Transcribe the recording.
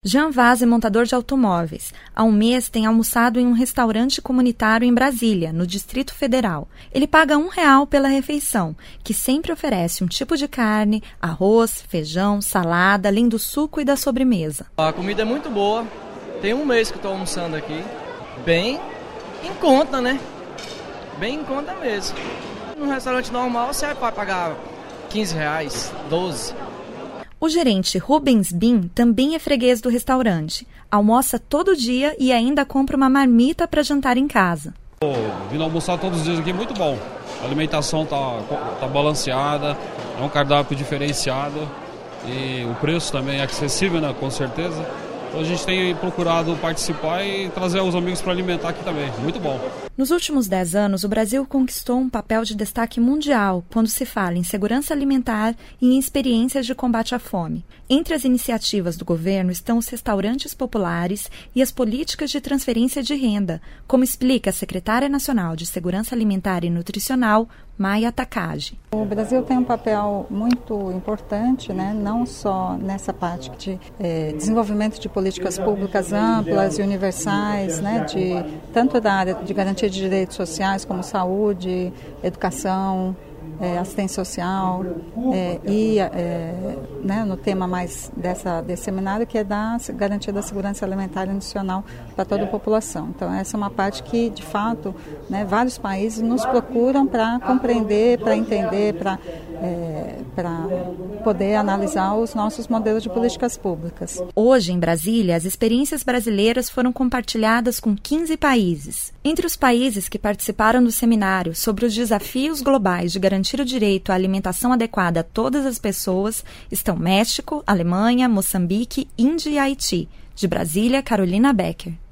Jean Vaz é montador de automóveis. Há um mês tem almoçado em um restaurante comunitário em Brasília, no Distrito Federal. Ele paga R$1 pela refeição, que sempre oferece um tipo de carne, arroz, feijão, salada, além do suco e da sobremesa. A comida é muito boa. Tem um mês que estou almoçando aqui. Bem em conta, né? Bem em conta mesmo. Num restaurante normal você vai pagar R$15, 12. O gerente Rubens Bin também é freguês do restaurante. Almoça todo dia e ainda compra uma marmita para jantar em casa. Vindo almoçar todos os dias aqui, muito bom. A alimentação tá balanceada, é um cardápio diferenciado e o preço também é acessível, né, com certeza. Então a gente tem procurado participar e trazer os amigos para alimentar aqui também. Muito bom. Nos últimos 10 anos, o Brasil conquistou um papel de destaque mundial quando se fala em segurança alimentar e em experiências de combate à fome. Entre as iniciativas do governo estão os restaurantes populares e as políticas de transferência de renda, como explica a secretária nacional de Segurança Alimentar e Nutricional, Maia Takagi. O Brasil tem um papel muito importante, né, não só nessa parte de desenvolvimento de políticas públicas amplas e universais, né, tanto da área de garantia de direitos sociais como saúde, educação, assistência social né, no tema mais desse seminário, que é da garantia da segurança alimentar e nutricional para toda a população. Então essa é uma parte que, de fato, né, vários países nos procuram para compreender, para entender, para poder analisar os nossos modelos de políticas públicas. Hoje, em Brasília, as experiências brasileiras foram compartilhadas com 15 países. Entre os países que participaram do seminário sobre os desafios globais de garantir o direito à alimentação adequada a todas as pessoas estão México, Alemanha, Moçambique, Índia e Haiti. De Brasília, Carolina Becker.